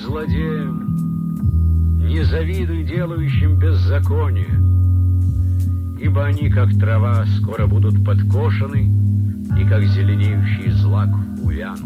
злодеям, не завидуй делающим беззаконие, ибо они, как трава, скоро будут подкошены, и как зеленеющий злак увянут.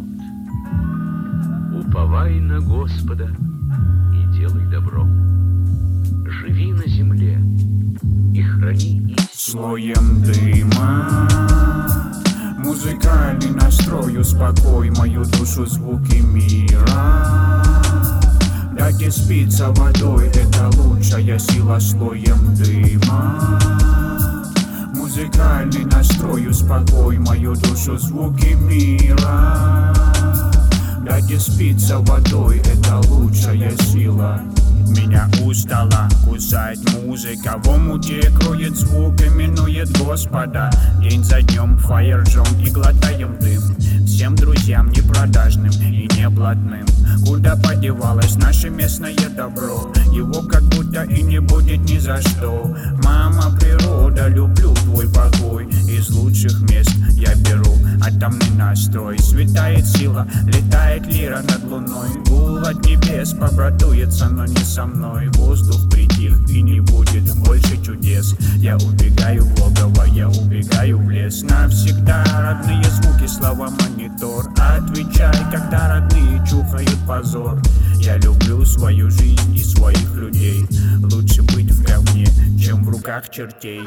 Уповай на Господа и делай добро. Живи на земле и храни истину. Слоем дыма музыкальный настрой, успокой мою душу, звуки мира. Дайте спиться водой, это лучшая сила. Слоем дыма музыкальный настрой, успокой мою душу, звуки мира. Дайте спиться водой, это лучшая сила. Меня устала кусать музыка, в омуте кроет звук, именует Господа. День за днем фаер-жжем и глотаем дым. Всем друзьям непродажным и неблатным. Куда подевалось наше местное добро? Его как будто и не будет ни за что. Мама природа, люблю твой покой. Из лучших мест я беру атомный настрой. Светает сила, летает лира над луной. Гул от небес побратуется, но не со мной. Воздух притих и не будет больше чудес. Я убегаю в логово, я убегаю в лес. Навсегда родные звуки, слова монитор. Отвечай, когда родные чухают позор. Я люблю свою жизнь и своих людей. Лучше быть в говне, чем в руках чертей.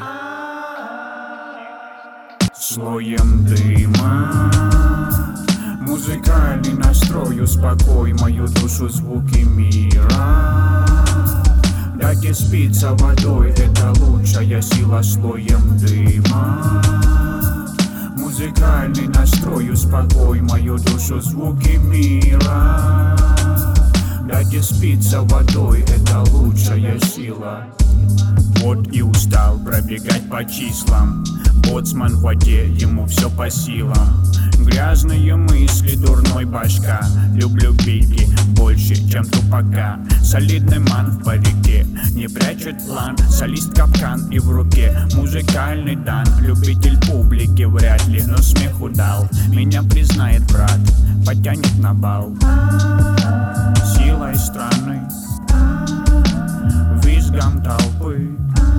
Слоем дыма музыкальный настрой, успокой мою душу, звуки мира. Дайте спиться водой, это лучшая сила. Слоем дыма музыкальный настрой, успокой мою душу, звуки мира. Дайте спиться водой, это лучшая сила. Вот и устал пробегать по числам. Боцман в воде, ему все по силам. Грязные мысли, дурной башка. Люблю биги больше, чем тупака. Солидный ман в парике, не прячет план. Солист капкан и в руке музыкальный дан. Любитель публики вряд ли, но смеху дал. Меня признает брат, потянет на бал. Силой страны, визгом толпы,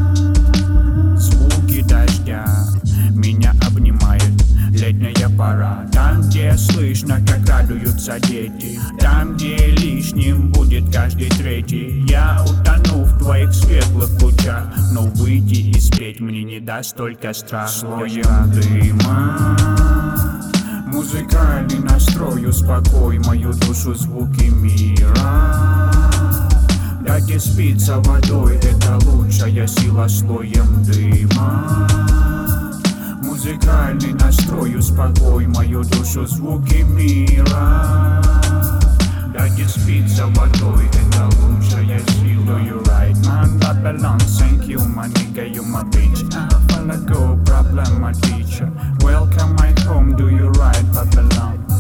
звуки дождя меня обнимает летняя пора. Там, где слышно, как радуются дети, там, где лишним будет каждый третий. Я утону в твоих светлых лучах, но выйти и спеть мне не даст только страх. Слоем дыма музыкальный настрой, успокой мою душу, звуки мира. Дайте спиться водой, это лучшая сила. Слоем дыма музыкальный настрой, успокой мою душу, звуки мира. Дайте спиться водой, это лучшая сила. Do you right, man? Babylon, thank you, my nigga, you my bitch. I follow go, problem, my teacher. Welcome my home, do you right, Babylon?